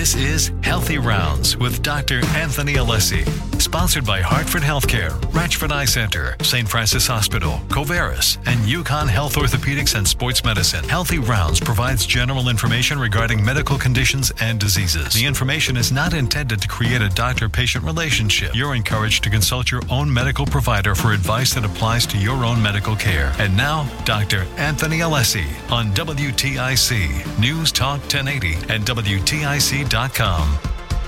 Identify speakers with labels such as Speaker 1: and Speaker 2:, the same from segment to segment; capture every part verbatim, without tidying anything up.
Speaker 1: This is Healthy Rounds with Doctor Anthony Alessi. Sponsored by Hartford Healthcare, Ratchford Eye Center, Saint Francis Hospital, Covaris, and Yukon Health Orthopedics and Sports Medicine. Healthy Rounds provides general information regarding medical conditions and diseases. The information is not intended to create a doctor-patient relationship. You're encouraged to consult your own medical provider for advice that applies to your own medical care. And now, Doctor Anthony Alessi on W T I C, News Talk ten eighty and W T I C dot com.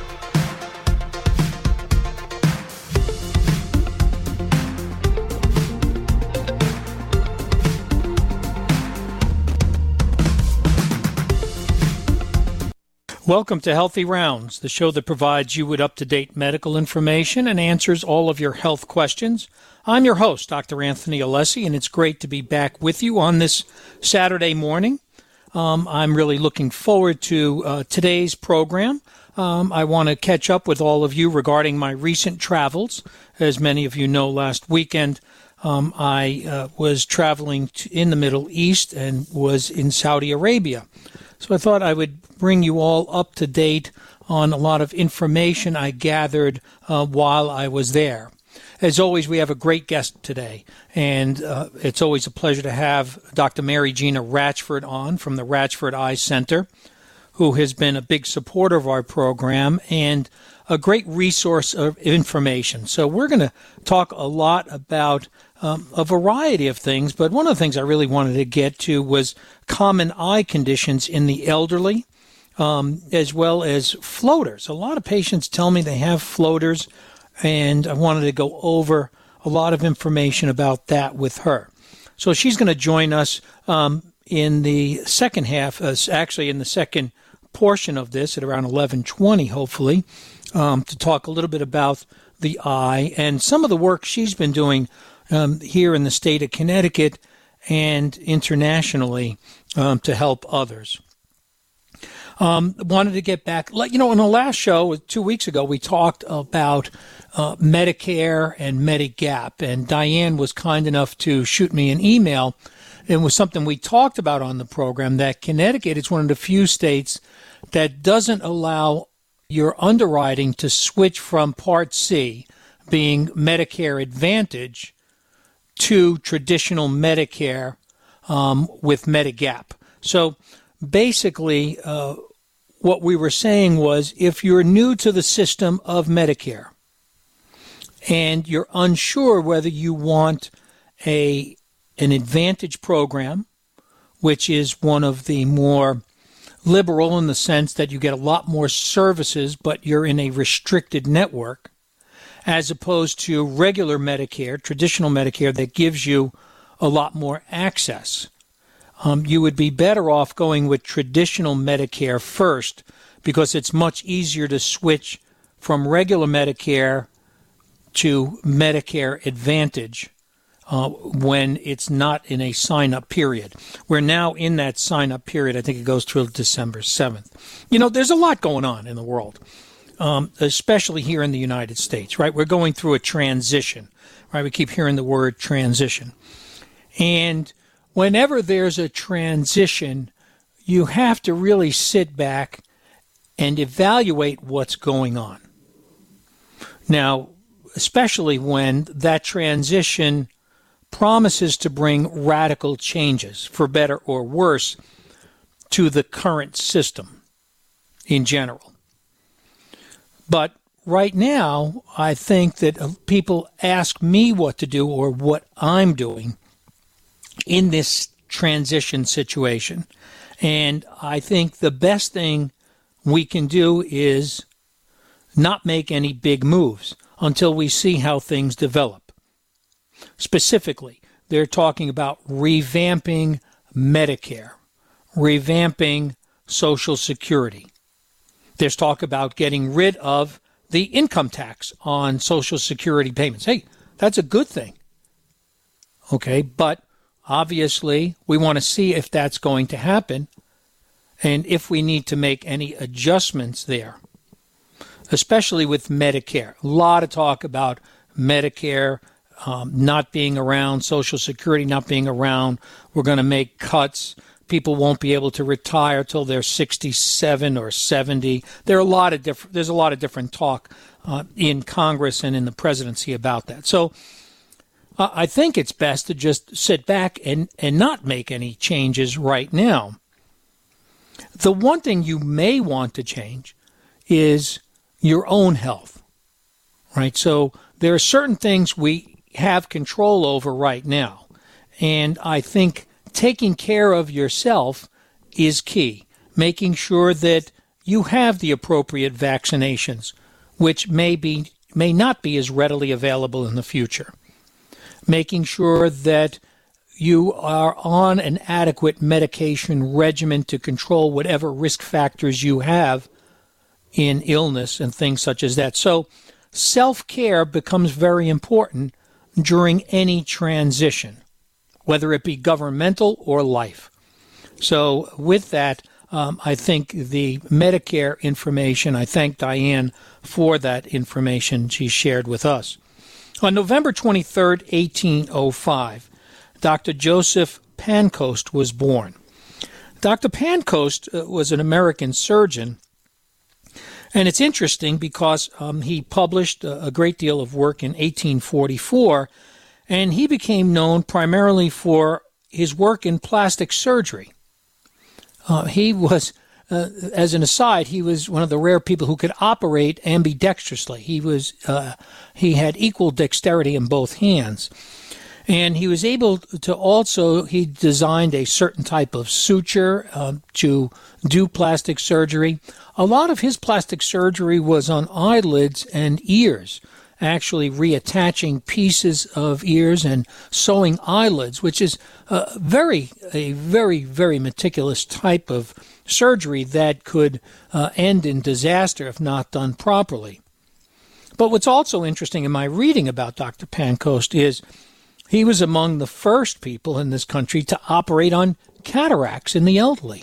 Speaker 2: Welcome to Healthy Rounds, the show that provides you with up-to-date medical information and answers all of your health questions. I'm your host, Doctor Anthony Alessi, and it's great to be back with you on this Saturday morning. Um, I'm really looking forward to uh, today's program. Um, I want to catch up with all of you regarding my recent travels. As many of you know, last weekend um, I uh, was traveling to, in the Middle East and was in Saudi Arabia. So I thought I would bring you all up to date on a lot of information I gathered uh, while I was there. As always, we have a great guest today, and uh, it's always a pleasure to have Doctor Mary Gina Ratchford on from the Ratchford Eye Center, who has been a big supporter of our program and a great resource of information. So we're going to talk a lot about um, a variety of things, but one of the things I really wanted to get to was common eye conditions in the elderly, um, as well as floaters. A lot of patients tell me they have floaters, and I wanted to go over a lot of information about that with her. So she's going to join us um, in the second half, uh, actually in the second portion of this at around eleven twenty, hopefully, um, to talk a little bit about the eye and some of the work she's been doing um, here in the state of Connecticut and internationally um, to help others. Um, wanted to get back, you know, in the last show, two weeks ago, we talked about uh, Medicare and Medigap, and Diane was kind enough to shoot me an email. It was something we talked about on the program, that Connecticut is one of the few states that doesn't allow your underwriting to switch from Part C, being Medicare Advantage, to traditional Medicare um, with Medigap. So basically, uh, what we were saying was, if you're new to the system of Medicare and you're unsure whether you want a an Advantage program, which is one of the more liberal in the sense that you get a lot more services, but you're in a restricted network, as opposed to regular Medicare, traditional Medicare, that gives you a lot more access. Um, you would be better off going with traditional Medicare first, because it's much easier to switch from regular Medicare to Medicare Advantage uh, when it's not in a sign-up period. We're now in that sign-up period. I think it goes till December seventh. You know, there's a lot going on in the world, um, especially here in the United States, right? We're going through a transition, right? We keep hearing the word transition. And whenever there's a transition, you have to really sit back and evaluate what's going on. Now, especially when that transition promises to bring radical changes, for better or worse, to the current system in general. But right now, I think that people ask me what to do or what I'm doing in this transition situation. And I think the best thing we can do is not make any big moves until we see how things develop. Specifically, they're talking about revamping Medicare, revamping Social Security. There's talk about getting rid of the income tax on Social Security payments. Hey, that's a good thing. Okay, but obviously, we want to see if that's going to happen and if we need to make any adjustments there, especially with Medicare. A lot of talk about Medicare um, not being around, Social Security not being around. We're going to make cuts people won't be able to retire till they're sixty-seven or seventy. There are a lot of different. There's a lot of different talk uh, in Congress and in the presidency about that. So uh, I think it's best to just sit back and, and not make any changes right now. The one thing you may want to change is your own health, right? So there are certain things we have control over right now. And I think taking care of yourself is key, making sure that you have the appropriate vaccinations, which may be may not be as readily available in the future, making sure that you are on an adequate medication regimen to control whatever risk factors you have in illness and things such as that. So self-care becomes very important during any transition, whether it be governmental or life. So with that, um, I think the Medicare information, I thank Diane for that information she shared with us. On November twenty-third, eighteen oh five, Doctor Joseph Pancoast was born. Doctor Pancoast uh, was an American surgeon, and it's interesting because um, he published a, a great deal of work in eighteen forty-four, and he became known primarily for his work in plastic surgery. Uh, he was, uh, as an aside, he was one of the rare people who could operate ambidextrously. He was, uh, he had equal dexterity in both hands. And he was able to also, he designed a certain type of suture um, to do plastic surgery. A lot of his plastic surgery was on eyelids and ears, actually reattaching pieces of ears and sewing eyelids, which is a very, a very, very meticulous type of surgery that could uh, end in disaster if not done properly. But what's also interesting in my reading about Doctor Pancoast is he was among the first people in this country to operate on cataracts in the elderly.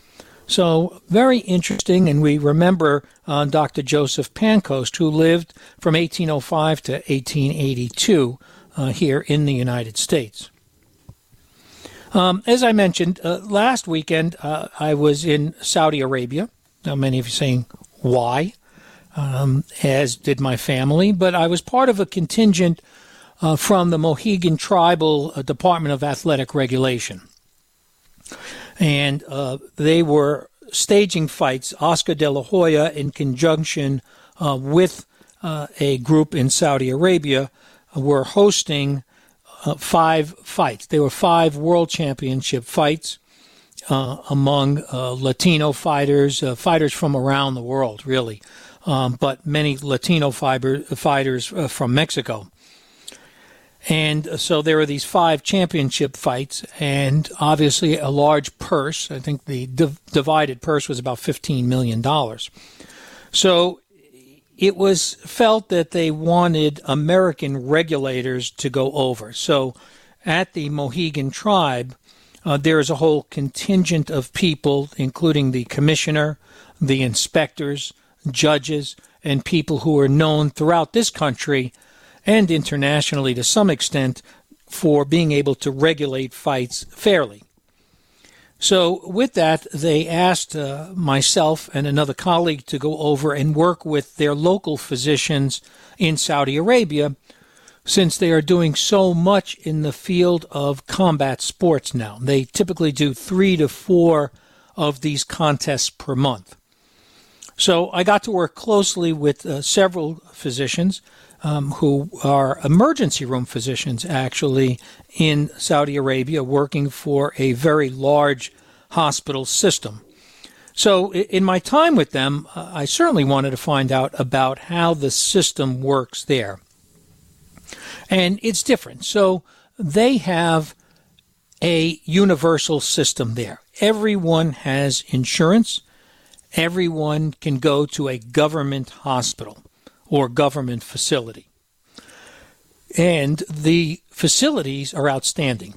Speaker 2: So very interesting, and we remember uh, Doctor Joseph Pancoast, who lived from eighteen oh five to eighteen eighty-two uh, here in the United States. Um, as I mentioned, uh, last weekend uh, I was in Saudi Arabia. Now many of you are saying, why? Um, as did my family, but I was part of a contingent uh, from the Mohegan Tribal uh, Department of Athletic Regulation. And uh, they were staging fights. Oscar de la Hoya, in conjunction uh, with uh, a group in Saudi Arabia, uh, were hosting uh, five fights. There were five world championship fights uh, among uh, Latino fighters, uh, fighters from around the world, really, um, but many Latino fiber, fighters uh, from Mexico. And so there were these five championship fights, and obviously a large purse. I think the div- divided purse was about fifteen million dollars. So it was felt that they wanted American regulators to go over. So at the Mohegan tribe, uh, there is a whole contingent of people, including the commissioner, the inspectors, judges, and people who are known throughout this country and internationally to some extent for being able to regulate fights fairly. So with that, they asked uh, myself and another colleague to go over and work with their local physicians in Saudi Arabia, since they are doing so much in the field of combat sports now. They typically do three to four of these contests per month. So I got to work closely with uh, several physicians um, who are emergency room physicians, actually, in Saudi Arabia, working for a very large hospital system. So in my time with them, uh, I certainly wanted to find out about how the system works there. And it's different. So they have a universal system there. Everyone has insurance. Everyone can go to a government hospital or government facility. And the facilities are outstanding.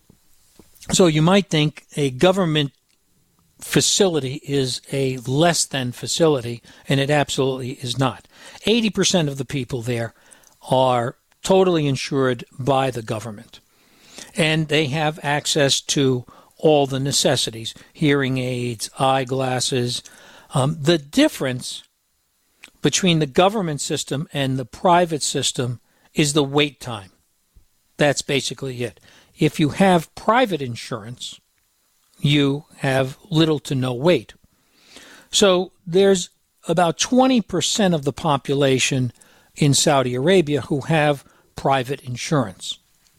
Speaker 2: So you might think a government facility is a less than facility, and it absolutely is not. eighty percent of the people there are totally insured by the government. And they have access to all the necessities, hearing aids, eyeglasses. Um, the difference between the government system and the private system is the wait time. That's basically it. If you have private insurance, you have little to no wait. So there's about twenty percent of the population in Saudi Arabia who have private insurance.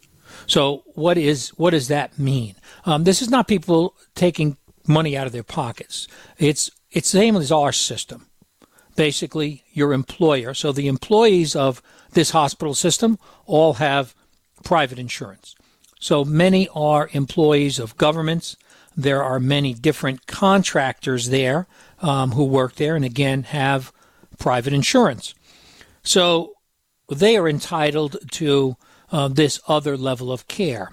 Speaker 2: So what is what does that mean? Um, this is not people taking money out of their pockets. It's it's the same as our system. Basically, your employer. So the employees of this hospital system all have private insurance. So many are employees of governments. There are many different contractors there um, who work there and, again, have private insurance. So they are entitled to uh, this other level of care.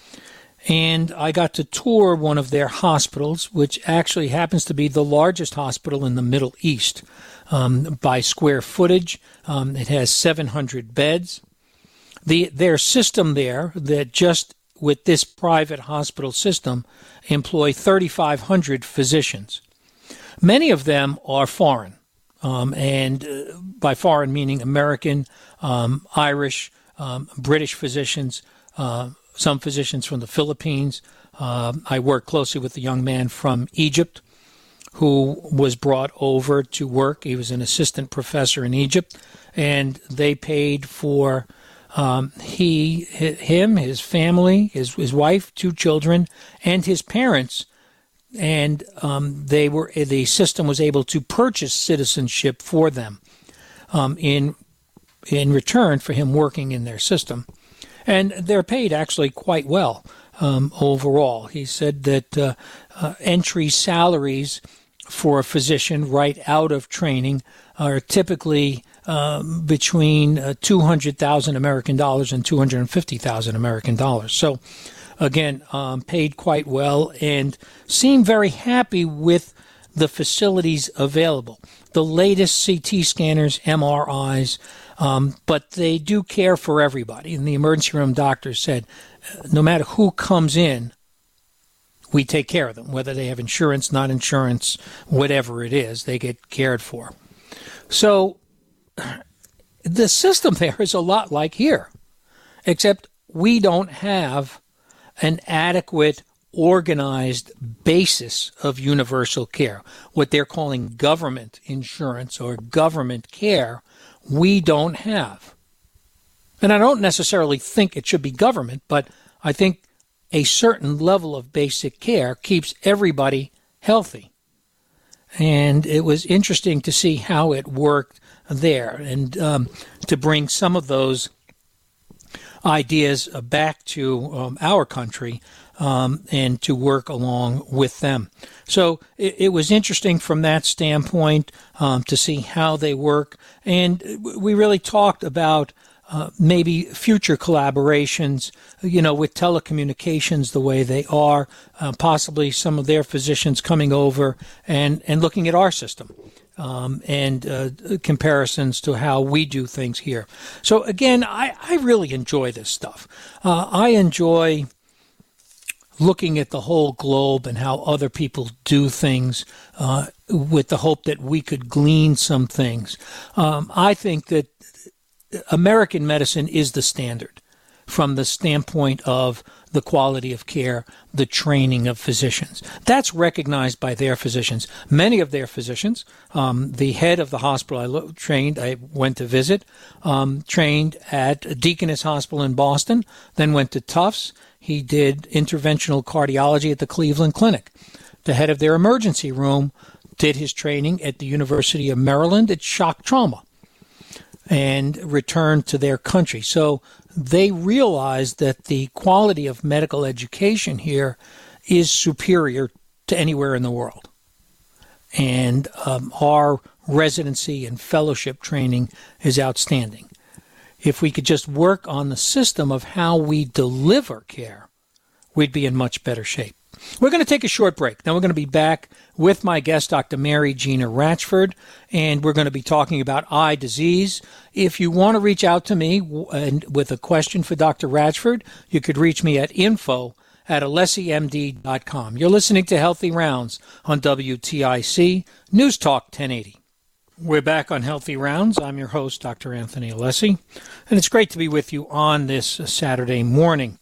Speaker 2: And I got to tour one of their hospitals, which actually happens to be the largest hospital in the Middle East um, by square footage. Um, it has seven hundred beds. The their system there, that just with this private hospital system, employ thirty-five hundred physicians. Many of them are foreign, um, and uh, by foreign meaning American, um, Irish, um, British physicians, uh, some physicians from the Philippines. Uh, I work closely with a young man from Egypt who was brought over to work. He was an assistant professor in Egypt, and they paid for um, he, him, his family, his his wife, two children, and his parents. And um, they were the system was able to purchase citizenship for them um, in in return for him working in their system. And they're paid actually quite well um, overall. He said that uh, uh, entry salaries for a physician right out of training are typically um, between uh, two hundred thousand American dollars and two hundred fifty thousand American dollars. So, again, um, paid quite well and seem very happy with the facilities available. The latest C T scanners, M R Is, um, but they do care for everybody. And the emergency room doctor said, no matter who comes in, we take care of them, whether they have insurance, not insurance, whatever it is, they get cared for. So the system there is a lot like here, except we don't have an adequate, organized basis of universal care. What they're calling government insurance or government care, we don't have. And I don't necessarily think it should be government, but I think a certain level of basic care keeps everybody healthy. And it was interesting to see how it worked there and um, to bring some of those ideas back to um, our country um, and to work along with them. So it, it was interesting from that standpoint um, to see how they work. And we really talked about uh, maybe future collaborations, you know, with telecommunications the way they are, uh, possibly some of their physicians coming over and, and looking at our system. Um, and uh, comparisons to how we do things here. So again, I, I really enjoy this stuff. Uh, I enjoy looking at the whole globe and how other people do things uh, with the hope that we could glean some things. Um, I think that American medicine is the standard from the standpoint of the quality of care, the training of physicians. That's recognized by their physicians. Many of their physicians, um, the head of the hospital I lo- trained, I went to visit, um, trained at Deaconess Hospital in Boston, then went to Tufts. He did interventional cardiology at the Cleveland Clinic. The head of their emergency room did his training at the University of Maryland at shock trauma and returned to their country. So they realized that the quality of medical education here is superior to anywhere in the world. And um, our residency and fellowship training is outstanding. If we could just work on the system of how we deliver care, we'd be in much better shape. We're going to take a short break. Then we're going to be back with my guest, Doctor Mary Gina Ratchford, and we're going to be talking about eye disease. If you want to reach out to me and with a question for Doctor Ratchford, you could reach me at info at alessi m d dot com. You're listening to Healthy Rounds on W T I C News Talk ten eighty. We're back on Healthy Rounds. I'm your host, Doctor Anthony Alessi, and it's great to be with you on this Saturday morning.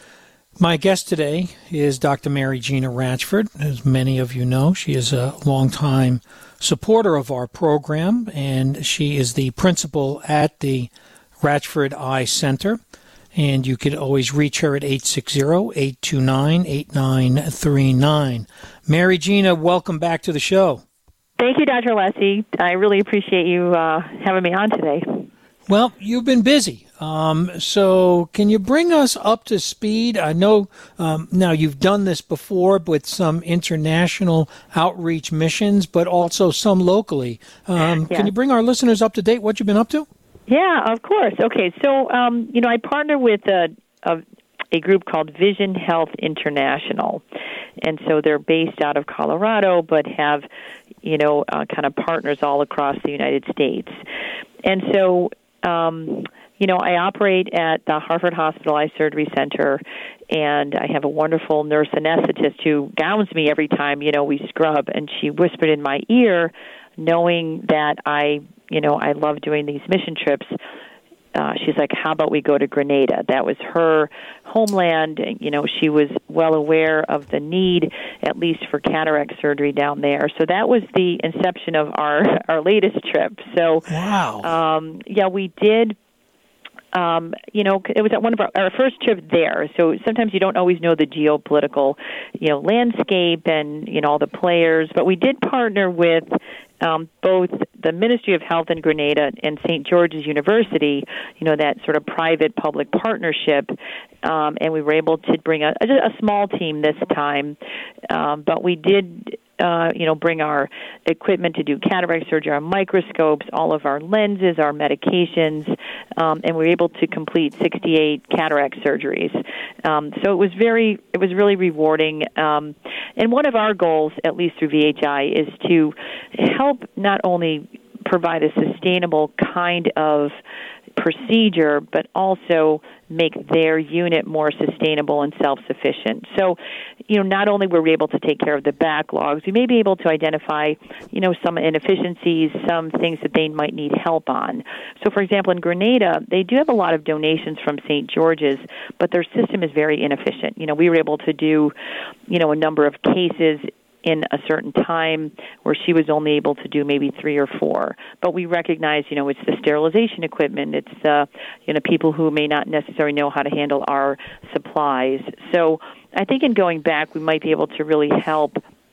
Speaker 2: My guest today is Doctor Mary Gina Ratchford. As many of you know, she is a longtime supporter of our program, and she is the principal at the Ratchford Eye Center. And you could always reach her at eight six zero, eight two nine, eight nine three nine. Mary Gina, welcome back to the show.
Speaker 3: Thank you, Doctor Alessi. I really appreciate you uh, having me on today.
Speaker 2: Well, you've been busy. Um, so can you bring us up to speed? I know um, now you've done this before with some international outreach missions, but also some locally. Um,
Speaker 3: yeah.
Speaker 2: Can you bring our listeners up to date what you've been up to?
Speaker 3: Yeah, of course. Okay, so, um, you know, I partner with a, a, a group called Vision Health International. And so they're based out of Colorado, but have, you know, uh, kind of partners all across the United States. And so, um, you know, I operate at the Hartford Hospital Eye Surgery Center, and I have a wonderful nurse anesthetist who gowns me every time, you know, we scrub. And she whispered in my ear, knowing that I, you know, I love doing these mission trips. Uh, she's like, how about we go to Grenada? That was her homeland. You know, she was well aware of the need, at least for cataract surgery down there. So that was the inception of our, our latest trip. So,
Speaker 2: wow.
Speaker 3: Um, yeah, we did. Um, you know, it was at one of our, our first trip there. So sometimes you don't always know the geopolitical, you know, landscape and, you know, all the players. But we did partner with um, both the Ministry of Health in Grenada and Saint George's University, you know, that sort of private-public partnership. Um, and we were able to bring a, a small team this time. Um, but we did... Uh, you know, bring our equipment to do cataract surgery, our microscopes, all of our lenses, our medications, um, and we were able to complete sixty-eight cataract surgeries. Um, so it was very, it was really rewarding. Um, and one of our goals, at least through V H I, is to help not only provide a sustainable kind of procedure, but also make their unit more sustainable and self-sufficient. So, you know, not only were we able to take care of the backlogs, we may be able to identify, you know, some inefficiencies, some things that they might need help on. So, for example, in Grenada, they do have a lot of donations from Saint George's, but their system is very inefficient. You know, we were able to do, you know, a number of cases in a certain time where she was only able to do maybe three or four. But we recognize, you know, it's the sterilization equipment. It's, uh, you know, people who may not necessarily know how to handle our supplies. So I think in going back, we might be able to really help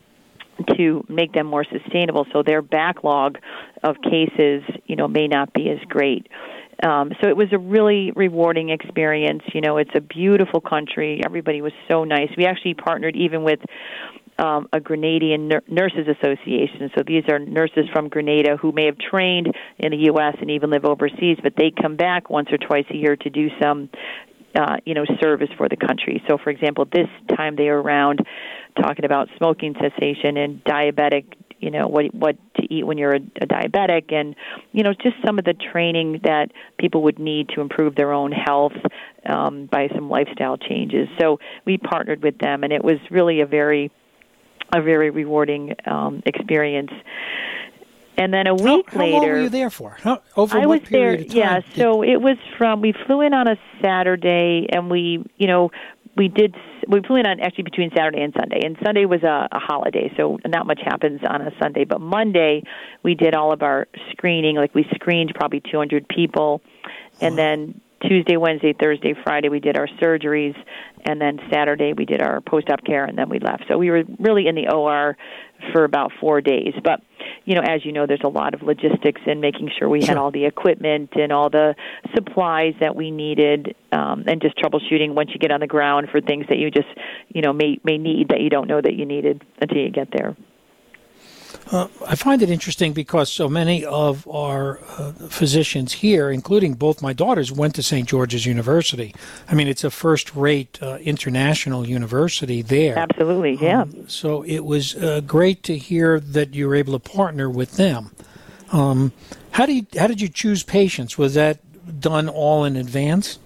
Speaker 3: to make them more sustainable so their backlog of cases, you know, may not be as great. Um, so it was a really rewarding experience. You know, it's a beautiful country. Everybody was so nice. We actually partnered even with Um, a Grenadian Nur- Nurses Association. So these are nurses from Grenada who may have trained in the U S and even live overseas, but they come back once or twice a year to do some, uh, you know, service for the country. So, for example, this time they were around talking about smoking cessation and diabetic, you know, what what to eat when you're a, a diabetic, and, you know, just some of the training that people would need to improve their own health um, by some lifestyle changes. So we partnered with them, and it was really a very a very rewarding um, experience. And then a week
Speaker 2: how, how
Speaker 3: later...
Speaker 2: How long were you there for? How, over
Speaker 3: I
Speaker 2: what
Speaker 3: was
Speaker 2: period
Speaker 3: there,
Speaker 2: of time?
Speaker 3: yeah,
Speaker 2: Did...
Speaker 3: so it was from, we flew in on a Saturday, and we, you know, we did, we flew in on actually between Saturday and Sunday, and Sunday was a, a holiday, so not much happens on a Sunday, but Monday we did all of our screening, like we screened probably two hundred people, and wow. then Tuesday, Wednesday, Thursday, Friday, we did our surgeries, and then Saturday we did our post-op care, and then we left. So we were really in the O R for about four days. But, you know, as you know, there's a lot of logistics in making sure we
Speaker 2: sure.
Speaker 3: had all the equipment and all the supplies that we needed, um, and just troubleshooting once you get on the ground for things that you just, you know, may, may need that you don't know that you needed until you get there.
Speaker 2: Uh, I find it interesting because so many of our uh, physicians here, including both my daughters, went to Saint George's University. I mean, it's a first-rate uh, international university there.
Speaker 3: Absolutely, yeah.
Speaker 2: Um, so it was uh, great to hear that you were able to partner with them. Um, how do you, how did you choose patients? Was that done all in advance?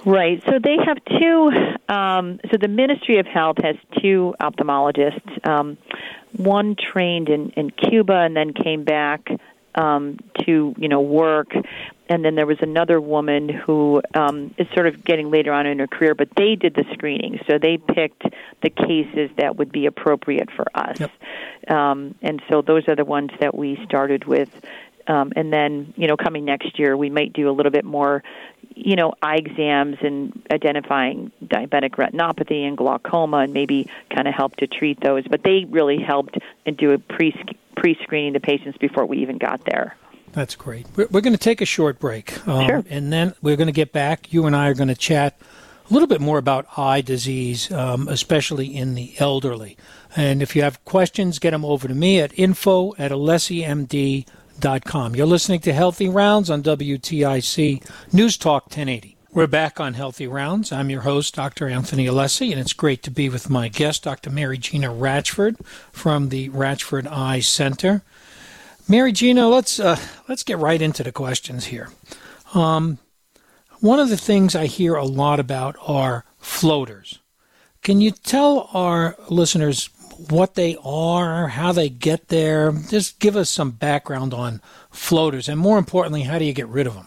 Speaker 3: Right. So they have two, um, so the Ministry of Health has two ophthalmologists, um, one trained in, in Cuba and then came back um, to, you know, work. And then there was another woman who um, is sort of getting later on in her career, but they did the screening. So they picked the cases that would be appropriate for us. Yep. Um, and so those are the ones that we started with. Um, and then, you know, coming next year, we might do a little bit more, you know, eye exams and identifying diabetic retinopathy and glaucoma and maybe kind of help to treat those. But they really helped and do a pre pre-screening the patients before we even got there.
Speaker 2: That's great. We're, we're going to take a short break. Um,
Speaker 3: sure.
Speaker 2: And then we're going to get back. You and I are going to chat a little bit more about eye disease, um, especially in the elderly. And if you have questions, get them over to me at info at alessi m d dot com. You're listening to Healthy Rounds on W T I C News Talk ten eighty. We're back on Healthy Rounds. I'm your host, Doctor Anthony Alessi, and it's great to be with my guest, Doctor Mary Gina Ratchford from the Ratchford Eye Center. Mary Gina, let's uh, let's get right into the questions here. Um, one of the things I hear a lot about are floaters. Can you tell our listeners what they are, how they get there? Just give us some background on floaters, and more importantly, how do you get rid of them?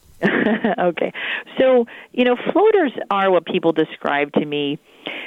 Speaker 3: Okay. So, you know, floaters are what people describe to me,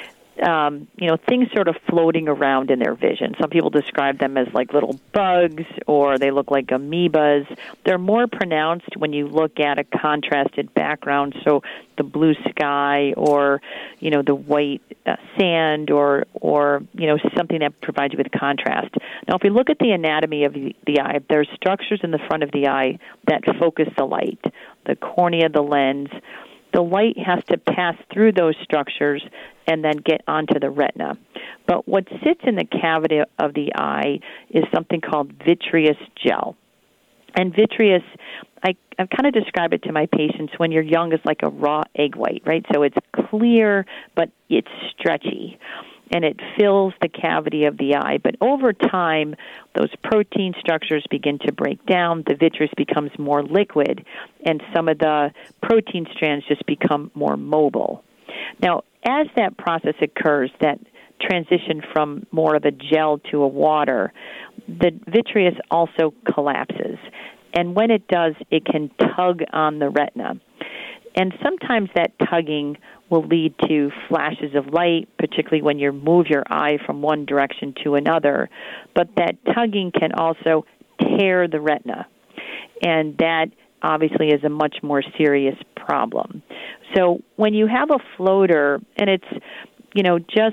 Speaker 3: um, you know, things sort of floating around in their vision. Some people describe them as like little bugs, or they look like amoebas. They're more pronounced when you look at a contrasted background, so the blue sky or, you know, the white uh, sand or, or, you know, something that provides you with contrast. Now, if we look at the anatomy of the, the eye, there's structures in the front of the eye that focus the light, the cornea, the lens. The light has to pass through those structures and then get onto the retina. But what sits in the cavity of the eye is something called vitreous gel. And vitreous, I, I kind of describe it to my patients when you're young, it's like a raw egg white, right? So it's clear, but it's stretchy, and it fills the cavity of the eye. But over time, those protein structures begin to break down, the vitreous becomes more liquid, and some of the protein strands just become more mobile. Now, as that process occurs, that transition from more of a gel to a water, the vitreous also collapses. And when it does, it can tug on the retina. And sometimes that tugging will lead to flashes of light, particularly when you move your eye from one direction to another. But that tugging can also tear the retina. And that obviously is a much more serious problem. So when you have a floater, and it's, you know, just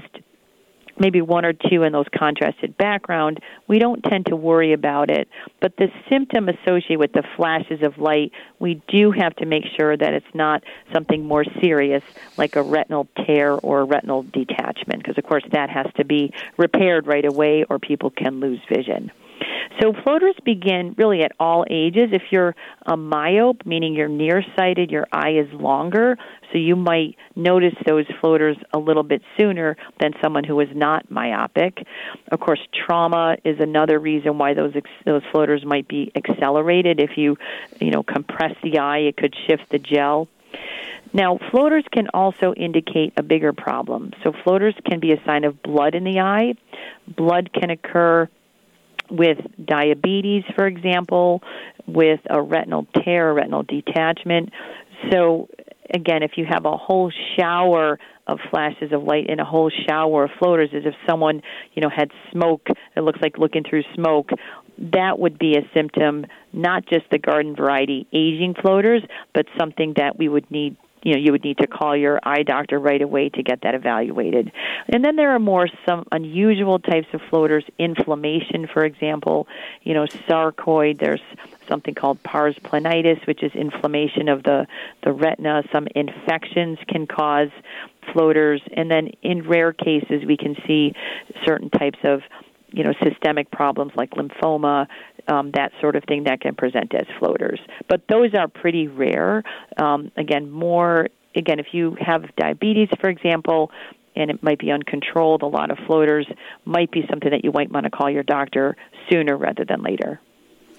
Speaker 3: maybe one or two in those contrasted background, we don't tend to worry about it. But the symptom associated with the flashes of light, we do have to make sure that it's not something more serious like a retinal tear or a retinal detachment, because, of course, that has to be repaired right away or people can lose vision. So floaters begin really at all ages. If you're a myope, meaning you're nearsighted, your eye is longer, so you might notice those floaters a little bit sooner than someone who is not myopic. Of course, trauma is another reason why those ex- those floaters might be accelerated. If you, you know, compress the eye, it could shift the gel. Now, floaters can also indicate a bigger problem. So floaters can be a sign of blood in the eye. Blood can occur with diabetes, for example, with a retinal tear, retinal detachment. So, again, if you have a whole shower of flashes of light and a whole shower of floaters, as if someone, you know, had smoke, it looks like looking through smoke, that would be a symptom, not just the garden variety aging floaters, but something that we would need you know, you would need to call your eye doctor right away to get that evaluated. And then there are more some unusual types of floaters, inflammation, for example, you know, sarcoid. There's something called pars planitis, which is inflammation of the, the retina. Some infections can cause floaters. And then in rare cases, we can see certain types of, you know, systemic problems like lymphoma, um, that sort of thing that can present as floaters. But those are pretty rare. Um, again, more, again, if you have diabetes, for example, and it might be uncontrolled, a lot of floaters might be something that you might want to call your doctor sooner rather than later.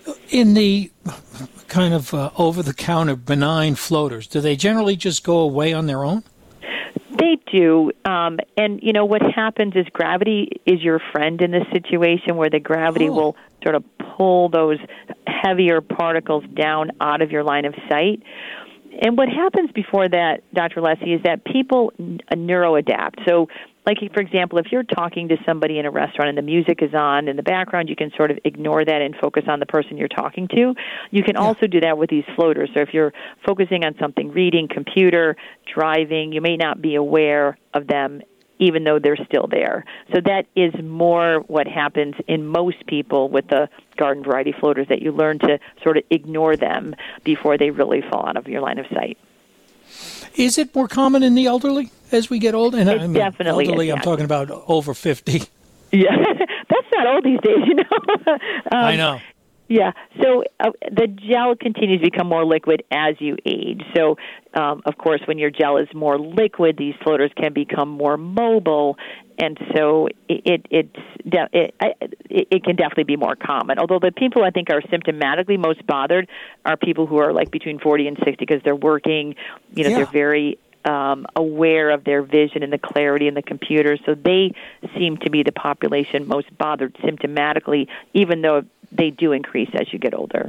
Speaker 2: In the kind of uh, over-the-counter benign floaters, do they generally just go away on their own?
Speaker 3: They do. Um, and, you know, what happens is gravity is your friend in this situation where the gravity oh. will sort of pull those heavier particles down out of your line of sight. And what happens before that, Doctor Alessi, is that people neuroadapt. So, like, for example, if you're talking to somebody in a restaurant and the music is on in the background, you can sort of ignore that and focus on the person you're talking to. You can yeah. also do that with these floaters. So if you're focusing on something, reading, computer, driving, you may not be aware of them even though they're still there. So that is more what happens in most people with the garden variety floaters, that you learn to sort of ignore them before they really fall out of your line of sight.
Speaker 2: Is it more common in the elderly as we get older? And
Speaker 3: it
Speaker 2: I mean,
Speaker 3: definitely
Speaker 2: elderly,
Speaker 3: is,
Speaker 2: I'm
Speaker 3: yes.
Speaker 2: talking about over fifty.
Speaker 3: Yeah, that's not old these days, you know. um,
Speaker 2: I know.
Speaker 3: Yeah, so uh, the gel continues to become more liquid as you age. So, um, of course, when your gel is more liquid, these floaters can become more mobile, and so it it it's, it, it, it can definitely be more common. Although the people I think are symptomatically most bothered are people who are like between forty and sixty because they're working, you know,
Speaker 2: yeah.
Speaker 3: they're very Um, aware of their vision and the clarity in the computer. So they seem to be the population most bothered symptomatically, even though they do increase as you get older.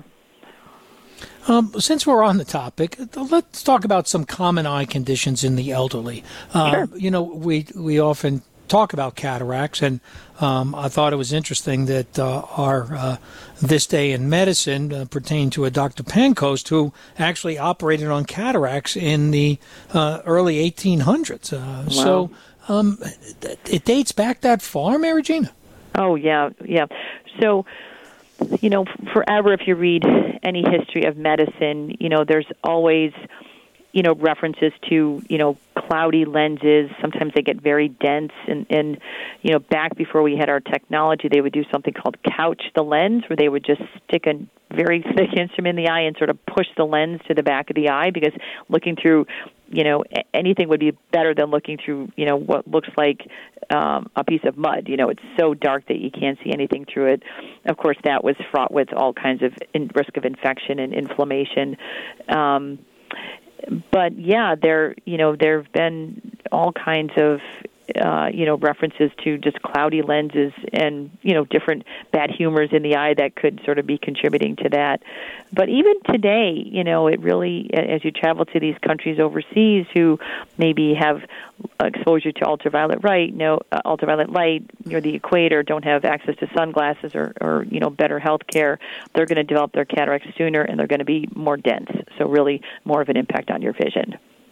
Speaker 2: Um, since we're on the topic, let's talk about some common eye conditions in the elderly. Um,
Speaker 3: sure.
Speaker 2: You know, we we often talk about cataracts, and um, I thought it was interesting that uh, our uh, This Day in Medicine uh, pertained to a Doctor Pancoast who actually operated on cataracts in the uh, early eighteen hundreds. Uh, wow. So um, it dates back that far, Mary Gina?
Speaker 3: Oh, yeah, yeah. So, you know, forever, if you read any history of medicine, you know, there's always, you know, references to, you know, cloudy lenses. Sometimes they get very dense. And, and, you know, back before we had our technology, they would do something called couch the lens, where they would just stick a very thick instrument in the eye and sort of push the lens to the back of the eye, because looking through, you know, anything would be better than looking through, you know, what looks like um, a piece of mud. You know, it's so dark that you can't see anything through it. Of course, that was fraught with all kinds of in- risk of infection and inflammation. Um But yeah, there you know there have been all kinds of uh, you know references to just cloudy lenses and you know different bad humors in the eye that could sort of be contributing to that. But even today, you know, it really, as you travel to these countries overseas who maybe have exposure to ultraviolet light, no uh, ultraviolet light near the equator, don't have access to sunglasses or, or you know better health care, they're going to develop their cataracts sooner, and they're going to be more dense. So really, more of an impact on your vision.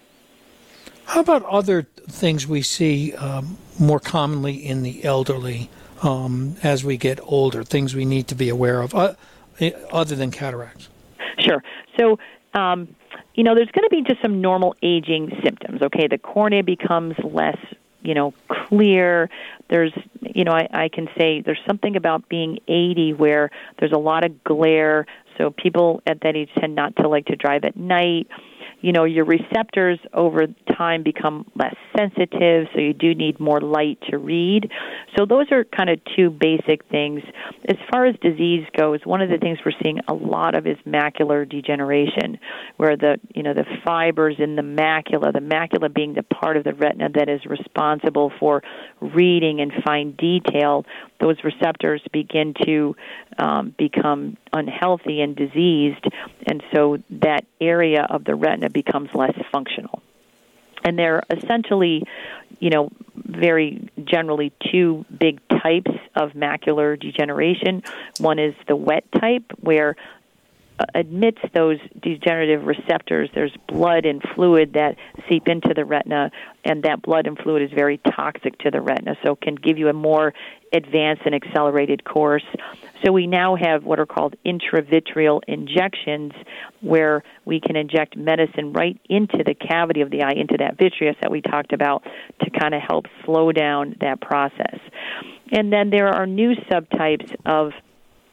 Speaker 2: How about other things we see um, more commonly in the elderly um, as we get older, things we need to be aware of, uh, other than cataracts?
Speaker 3: Sure. So, um, you know, there's going to be just some normal aging symptoms, okay? The cornea becomes less, you know, clear. There's, you know, I, I can say there's something about being eighty where there's a lot of glare, so people at that age tend not to like to drive at night. You know, your receptors over time become less sensitive, so you do need more light to read. So those are kind of two basic things. As far as disease goes, one of the things we're seeing a lot of is macular degeneration, where the, you know, the fibers in the macula, the macula being the part of the retina that is responsible for reading and fine detail, those receptors begin to um, become unhealthy and diseased, and so that area of the retina becomes less functional. And there are essentially, you know, very generally two big types of macular degeneration. One is the wet type, where amidst those degenerative receptors, there's blood and fluid that seep into the retina, and that blood and fluid is very toxic to the retina, so it can give you a more advanced and accelerated course. So we now have what are called intravitreal injections, where we can inject medicine right into the cavity of the eye, into that vitreous that we talked about, to kind of help slow down that process. And then there are new subtypes of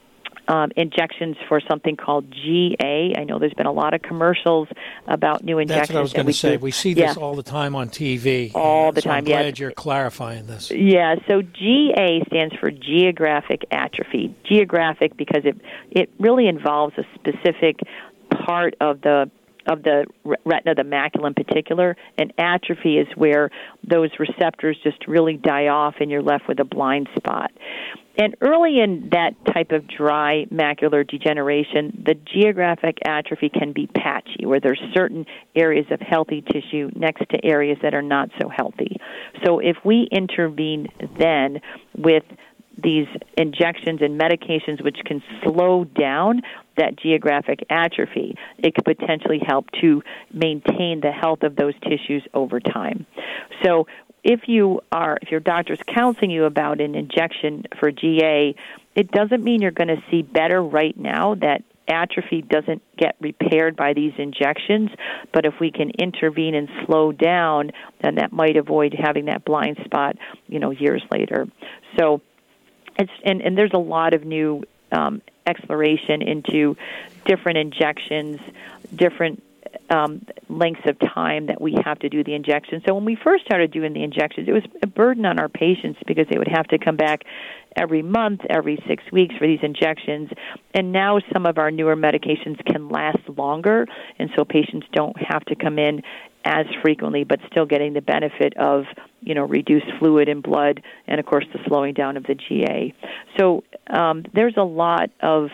Speaker 3: Um, injections for something called G A. I know there's been a lot of commercials about new injections.
Speaker 2: That's what I was going to say. We see this yeah. all the time on T V.
Speaker 3: All the
Speaker 2: so
Speaker 3: time,
Speaker 2: I'm glad
Speaker 3: yes.
Speaker 2: you're clarifying this.
Speaker 3: Yeah, so G A stands for geographic atrophy. Geographic because it it really involves a specific part of the of the retina, the macula in particular, and atrophy is where those receptors just really die off and you're left with a blind spot. And early in that type of dry macular degeneration, the geographic atrophy can be patchy, where there's certain areas of healthy tissue next to areas that are not so healthy. So if we intervene then with these injections and medications which can slow down that geographic atrophy, it could potentially help to maintain the health of those tissues over time. So if you are, if your doctor's counseling you about an injection for G A, it doesn't mean you're going to see better right now. That atrophy doesn't get repaired by these injections, but if we can intervene and slow down, then that might avoid having that blind spot, you know, years later. So It's, and, and there's a lot of new um, exploration into different injections, different um, lengths of time that we have to do the injections. So when we first started doing the injections, it was a burden on our patients because they would have to come back every month, every six weeks for these injections. And now some of our newer medications can last longer, and so patients don't have to come in as frequently, but still getting the benefit of, you know, reduced fluid in blood and, of course, the slowing down of the G A. So um, there's a lot of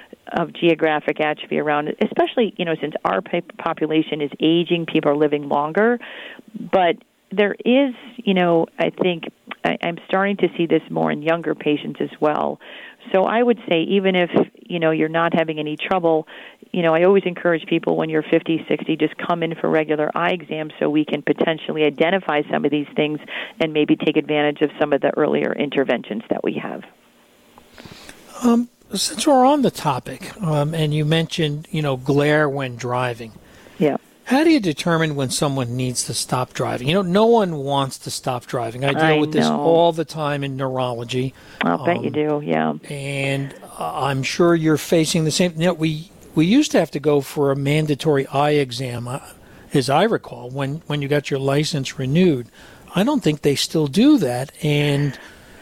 Speaker 3: of geographic atrophy around, especially, you know, since our population is aging, people are living longer. But there is, you know, I think I, I'm starting to see this more in younger patients as well. So I would say even if, you know, you're not having any trouble, you know, I always encourage people when you're fifty, sixty, just come in for regular eye exams so we can potentially identify some of these things and maybe take advantage of some of the earlier interventions that we have.
Speaker 2: Um, since we're on the topic, um, and you mentioned, you know, glare when driving.
Speaker 3: Yeah.
Speaker 2: How do you determine when someone needs to stop driving? You know, no one wants to stop driving. I deal
Speaker 3: I
Speaker 2: with this
Speaker 3: know.
Speaker 2: all the time in neurology.
Speaker 3: I'll
Speaker 2: um,
Speaker 3: bet you do, yeah.
Speaker 2: And uh, I'm sure you're facing the same. You know, we we used to have to go for a mandatory eye exam, uh, as I recall, when, when you got your license renewed. I don't think they still do that. And,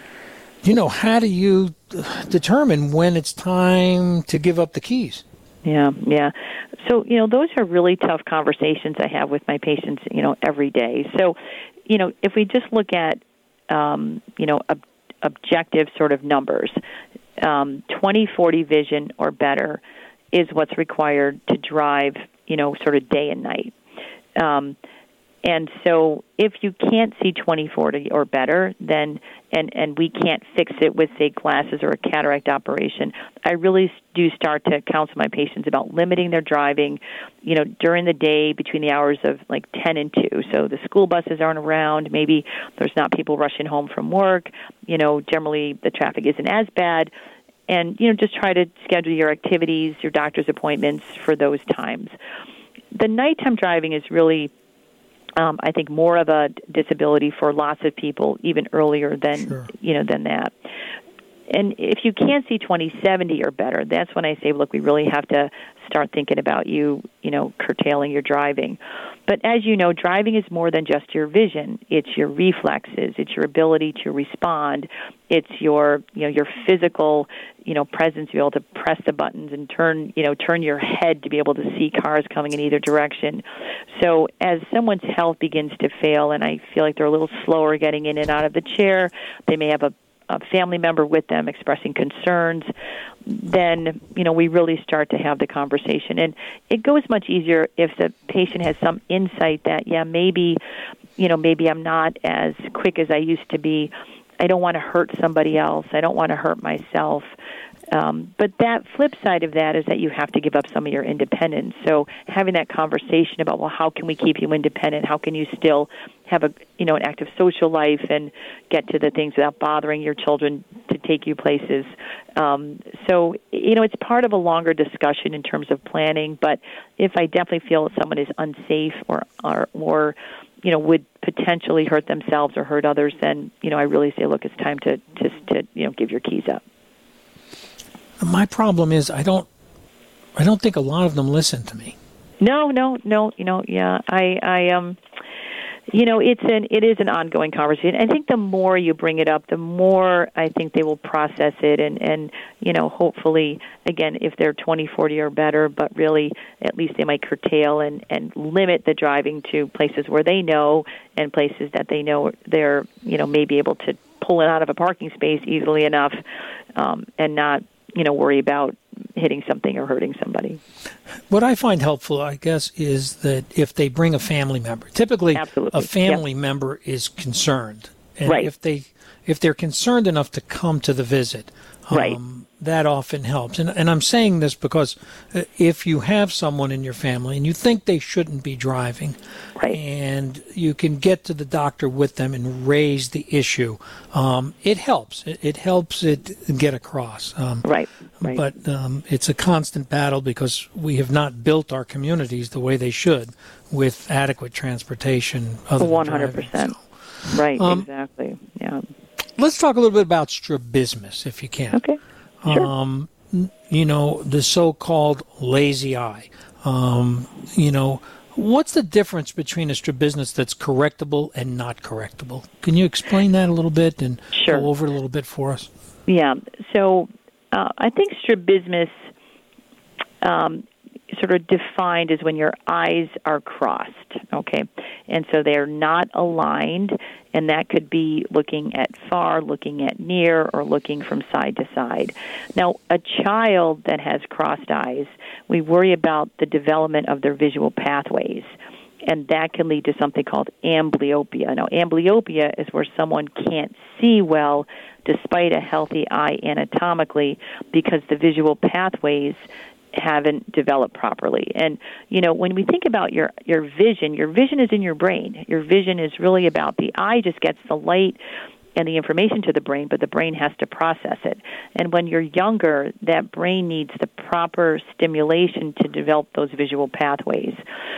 Speaker 2: you know, how do you determine when it's time to give up the keys?
Speaker 3: Yeah, yeah. So, you know, those are really tough conversations I have with my patients, you know, every day. So, you know, if we just look at, um, you know, ob- objective sort of numbers, um, twenty forty vision or better is what's required to drive, you know, sort of day and night. Um, and so if you can't see twenty forty or better, then and, and we can't fix it with, say, glasses or a cataract operation, I really do start to counsel my patients about limiting their driving, you know, during the day between the hours of like ten and two. So the school buses aren't around. Maybe there's not people rushing home from work. You know, generally the traffic isn't as bad. And, you know, just try to schedule your activities, your doctor's appointments for those times. The nighttime driving is really, Um, I think, more of a disability for lots of people, even earlier than sure. you know than that. And if you can't see twenty seventy or better, that's when I say, look, we really have to start thinking about you, you know, curtailing your driving. But as you know, driving is more than just your vision. It's your reflexes. It's your ability to respond. It's your, you know, your physical, you know, presence to be able to press the buttons and turn, you know, turn your head to be able to see cars coming in either direction. So as someone's health begins to fail, and I feel like they're a little slower getting in and out of the chair, they may have a a family member with them expressing concerns, then, you know, we really start to have the conversation. And it goes much easier if the patient has some insight that, yeah, maybe, you know, maybe I'm not as quick as I used to be. I don't want to hurt somebody else. I don't want to hurt myself. Um, but that flip side of that is that you have to give up some of your independence. So having that conversation about, well, how can we keep you independent? How can you still have a, you know, an active social life and get to the things without bothering your children to take you places? Um, so, you know, it's part of a longer discussion in terms of planning. But if I definitely feel that someone is unsafe or, or, or you know, would potentially hurt themselves or hurt others, then, you know, I really say, look, it's time to, to, to you know, give your keys up.
Speaker 2: my problem is I don't, I don't think a lot of them listen to me.
Speaker 3: No, no, no. You know, yeah, I, I, um, you know, it's an, it is an ongoing conversation. I think the more you bring it up, the more I think they will process it, and, and you know, hopefully, again, if they're twenty, forty or better, but really, at least they might curtail and, and limit the driving to places where they know and places that they know they're, you know, maybe able to pull it out of a parking space easily enough, um, and not, you know, worry about hitting something or hurting somebody.
Speaker 2: What I find helpful, I guess, is that if they bring a family member, typically
Speaker 3: Absolutely.
Speaker 2: a family
Speaker 3: Yep.
Speaker 2: member is concerned. And
Speaker 3: Right.
Speaker 2: if they if they're concerned enough to come to the visit, um,
Speaker 3: Right.
Speaker 2: that often helps. And and I'm saying this because uh, if you have someone in your family and you think they shouldn't be driving,
Speaker 3: Right.
Speaker 2: and you can get to the doctor with them and raise the issue, um, it helps. It, it helps it get across. Um,
Speaker 3: Right. Right.
Speaker 2: But um, it's a constant battle because we have not built our communities the way they should with adequate transportation. Other than
Speaker 3: one hundred
Speaker 2: driving.
Speaker 3: percent.
Speaker 2: So,
Speaker 3: Right,
Speaker 2: Um,
Speaker 3: exactly. Yeah.
Speaker 2: let's talk a little bit about strabismus, if you can.
Speaker 3: Okay. Sure.
Speaker 2: Um, you know, the so-called lazy eye. Um, you know, what's the difference between a strabismus that's correctable and not correctable? Can you explain that a little bit and
Speaker 3: Sure.
Speaker 2: go over it a little bit for us?
Speaker 3: Yeah. So uh, I think strabismus um, sort of defined as when your eyes are crossed, okay? And so they're not aligned, and that could be looking at far, looking at near, or looking from side to side. Now, a child that has crossed eyes, we worry about the development of their visual pathways, and that can lead to something called amblyopia. Now, amblyopia is where someone can't see well despite a healthy eye anatomically because the visual pathways haven't developed properly. And, you know, when we think about your, your vision, your vision is in your brain. Your vision is really about the eye just gets the light and the information to the brain, but the brain has to process it. And when you're younger, that brain needs the proper stimulation to develop those visual pathways.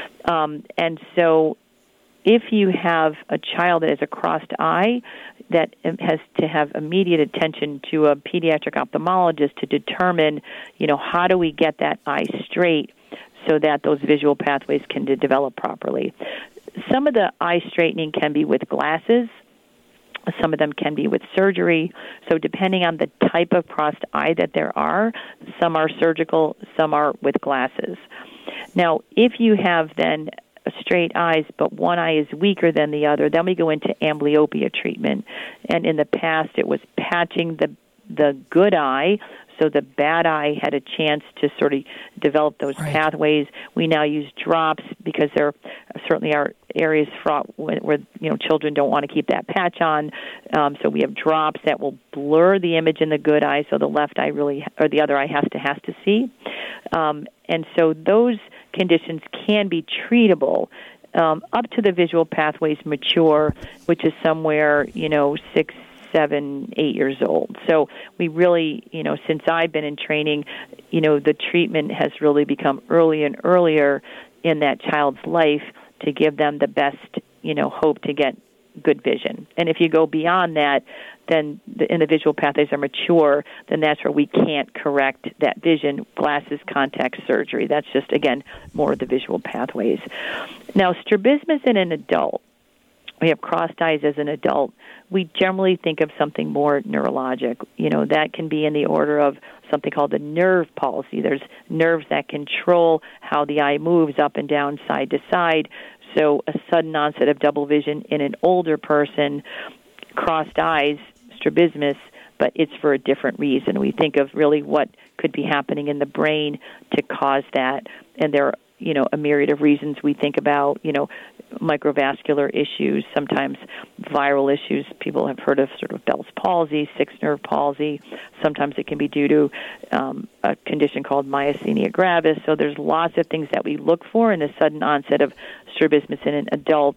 Speaker 3: Um, and so if you have a child that has a crossed eye, that has to have immediate attention to a pediatric ophthalmologist to determine, you know, how do we get that eye straight so that those visual pathways can de- develop properly. Some of the eye straightening can be with glasses. Some of them can be with surgery. So depending on the type of crossed eye that there are, some are surgical, some are with glasses. Now, if you have then straight eyes, but one eye is weaker than the other, then we go into amblyopia treatment. And in the past, it was patching the the good eye, so the bad eye had a chance to sort of develop those
Speaker 2: Right.
Speaker 3: pathways. We now use drops because there certainly are areas fraught where, where you know children don't want to keep that patch on. Um, so we have drops that will blur the image in the good eye, so the left eye really or the other eye has to has to see. Um, and so those conditions can be treatable um, up to the visual pathways mature, which is somewhere, you know, six, seven, eight years old. So we really, you know, since I've been in training, you know, the treatment has really become early and earlier in that child's life to give them the best, you know, hope to get good vision. And if you go beyond that, then the individual pathways are mature, then that's where we can't correct that vision, glasses, contact, surgery. That's just, again, more of the visual pathways. Now, strabismus in an adult, we have crossed eyes as an adult, we generally think of something more neurologic. You know, that can be in the order of something called a nerve palsy. There's nerves that control how the eye moves up and down, side to side. So a sudden onset of double vision in an older person, crossed eyes, strabismus, but it's for a different reason. We think of really what could be happening in the brain to cause that, and there are, you know, a myriad of reasons we think about, you know, microvascular issues, sometimes viral issues. People have heard of sort of Bell's palsy, sixth nerve palsy. Sometimes it can be due to um, a condition called myasthenia gravis. So there's lots of things that we look for in a sudden onset of strabismus in an adult.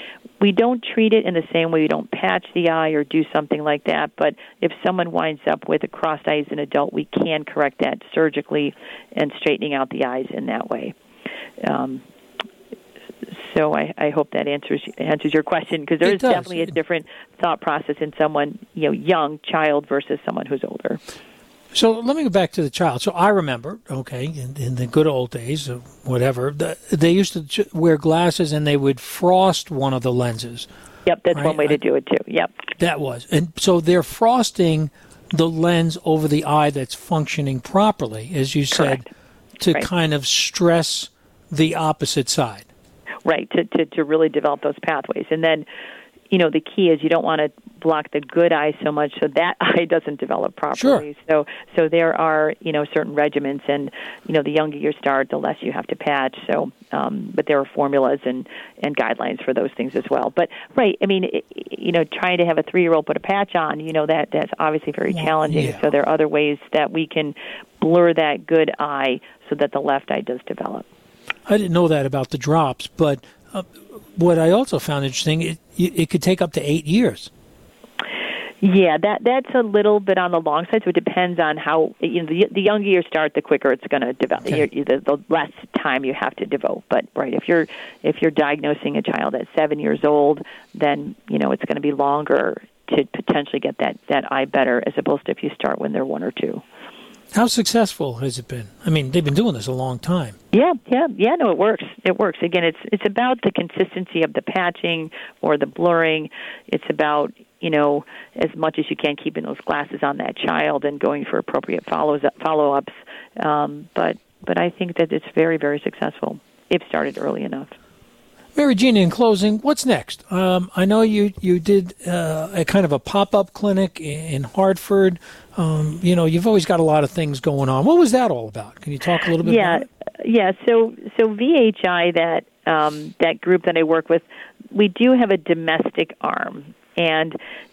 Speaker 3: We don't treat it in the same way. We don't patch the eye or do something like that. But if someone winds up with a crossed eye as an adult, we can correct that surgically and straightening out the eyes in that way. Um, so I, I hope that answers answers your question, because there
Speaker 2: It
Speaker 3: is
Speaker 2: does.
Speaker 3: definitely a different thought process in someone, you know, young child versus someone who's older.
Speaker 2: So let me go back to the child. So I remember, okay, in, in the good old days, or whatever, the, they used to ch- wear glasses and they would frost one of the lenses.
Speaker 3: Yep, that's
Speaker 2: right?
Speaker 3: one way to do it too. Yep.
Speaker 2: That was. And so they're frosting the lens over the eye that's functioning properly, as you said,
Speaker 3: Correct.
Speaker 2: to
Speaker 3: Right.
Speaker 2: kind of stress the opposite side.
Speaker 3: Right, to, to, to really develop those pathways. And then, you know, the key is you don't want to block the good eye so much so that eye doesn't develop properly.
Speaker 2: Sure.
Speaker 3: So so there are, you know, certain regimens, and, you know, the younger you start, the less you have to patch. So, um, but there are formulas and, and guidelines for those things as well. But, right, I mean, it, you know, trying to have a three-year-old put a patch on, you know, that that's obviously very challenging.
Speaker 2: Yeah.
Speaker 3: So there are other ways that we can blur that good eye so that the left eye does develop.
Speaker 2: I didn't know that about the drops, but uh, what I also found interesting, it, it could take up to eight years.
Speaker 3: Yeah, that that's a little bit on the long side. So it depends on how, you know, the, the younger you start, the quicker it's going to develop.
Speaker 2: Okay.
Speaker 3: You're, the, the less time you have to devote. But right, if you're if you're diagnosing a child at seven years old, then you know it's going to be longer to potentially get that that eye better, as opposed to if you start when they're one or two.
Speaker 2: How successful has it been? I mean, they've been doing this a long time.
Speaker 3: Yeah, yeah, yeah. No, it works. It works. Again, it's it's about the consistency of the patching or the blurring. It's about, you know, as much as you can keeping those glasses on that child and going for appropriate follows follow ups. Um, but but I think that it's very very successful if started early enough.
Speaker 2: Mary Jean, in closing, what's next? Um, I know you you did uh, a kind of a pop-up clinic in Hartford. Um, you know, you've always got a lot of things going on. What was that all about? Can you talk a little bit
Speaker 3: yeah,
Speaker 2: about it?
Speaker 3: Yeah, so so V H I, that um, that group that I work with, we do have a domestic arm. And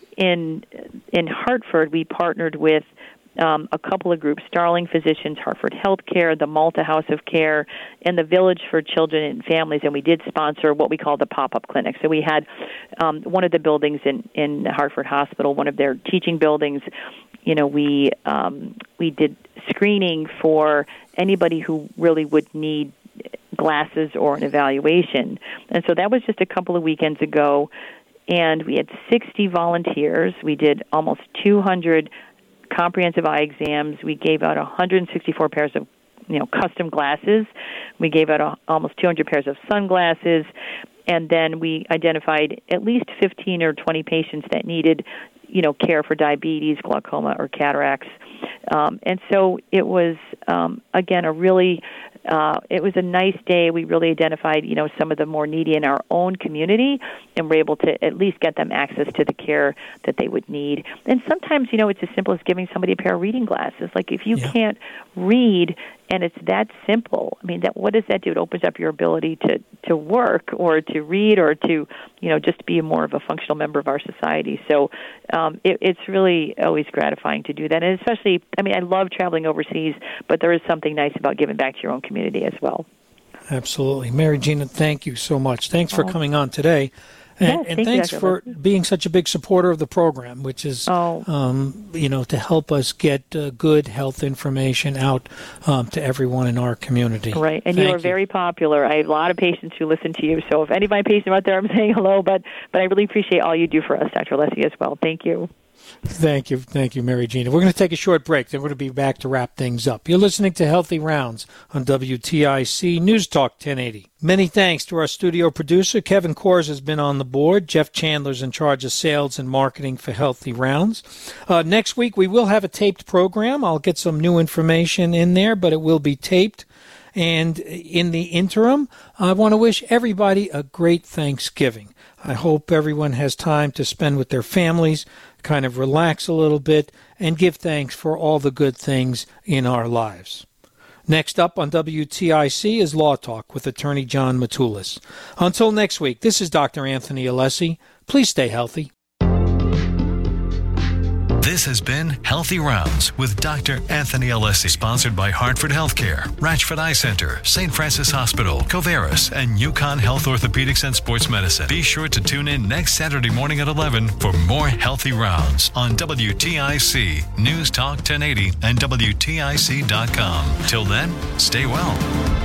Speaker 3: in in Hartford, we partnered with Um, a couple of groups, Starling Physicians, Hartford Healthcare, the Malta House of Care, and the Village for Children and Families, and we did sponsor what we call the pop-up clinic. So we had um, one of the buildings in, in Hartford Hospital, one of their teaching buildings, you know, we um, we did screening for anybody who really would need glasses or an evaluation. And so that was just a couple of weekends ago, and we had sixty volunteers. We did almost two hundred comprehensive eye exams. We gave out one hundred sixty-four pairs of, you know, custom glasses. We gave out a, almost two hundred pairs of sunglasses, and then we identified at least fifteen or twenty patients that needed, you know, care for diabetes, glaucoma, or cataracts. Um, and so it was, um, again, a really, uh, it was a nice day. We really identified, you know, some of the more needy in our own community, and were able to at least get them access to the care that they would need. And sometimes, you know, it's as simple as giving somebody a pair of reading glasses. Like if you
Speaker 2: Yeah.
Speaker 3: can't read, and it's that simple, I mean, that what does that do? It opens up your ability to, to work or to read or to, you know, just be more of a functional member of our society. So um, it, it's really always gratifying to do that. And especially, I mean, I love traveling overseas, but there is something nice about giving back to your own community as well.
Speaker 2: Absolutely. Mary Jean, thank you so much. Thanks for
Speaker 3: Oh.
Speaker 2: coming on today. And,
Speaker 3: Yes,
Speaker 2: and
Speaker 3: thank you,
Speaker 2: thanks
Speaker 3: Doctor
Speaker 2: for
Speaker 3: Leslie.
Speaker 2: being such a big supporter of the program, which is,
Speaker 3: Oh.
Speaker 2: um, you know, to help us get uh, good health information out um, to everyone in our community.
Speaker 3: Right, and
Speaker 2: Thank
Speaker 3: you are very popular. I have a lot of patients who listen to you, so if any of my patients are out there, I'm saying hello, but, but I really appreciate all you do for us, Doctor Leslie, as well. Thank you.
Speaker 2: Thank you. Thank you, Mary Jean. We're going to take a short break. Then we're going to be back to wrap things up. You're listening to Healthy Rounds on W T I C News Talk ten eighty. Many thanks to our studio producer. Kevin Kors has been on the board. Jeff Chandler's in charge of sales and marketing for Healthy Rounds. Uh, next week, we will have a taped program. I'll get some new information in there, but it will be taped. And in the interim, I want to wish everybody a great Thanksgiving. I hope everyone has time to spend with their families, kind of relax a little bit, and give thanks for all the good things in our lives. Next up on W T I C is Law Talk with attorney John Matulis. Until next week, this is Doctor Anthony Alessi. Please stay healthy.
Speaker 1: This has been Healthy Rounds with Doctor Anthony Alessi, sponsored by Hartford Healthcare, Ratchford Eye Center, Saint Francis Hospital, Coveris, and Yukon Health Orthopedics and Sports Medicine. Be sure to tune in next Saturday morning at eleven for more Healthy Rounds on W T I C, News Talk ten eighty, and W T I C dot com. Till then, stay well.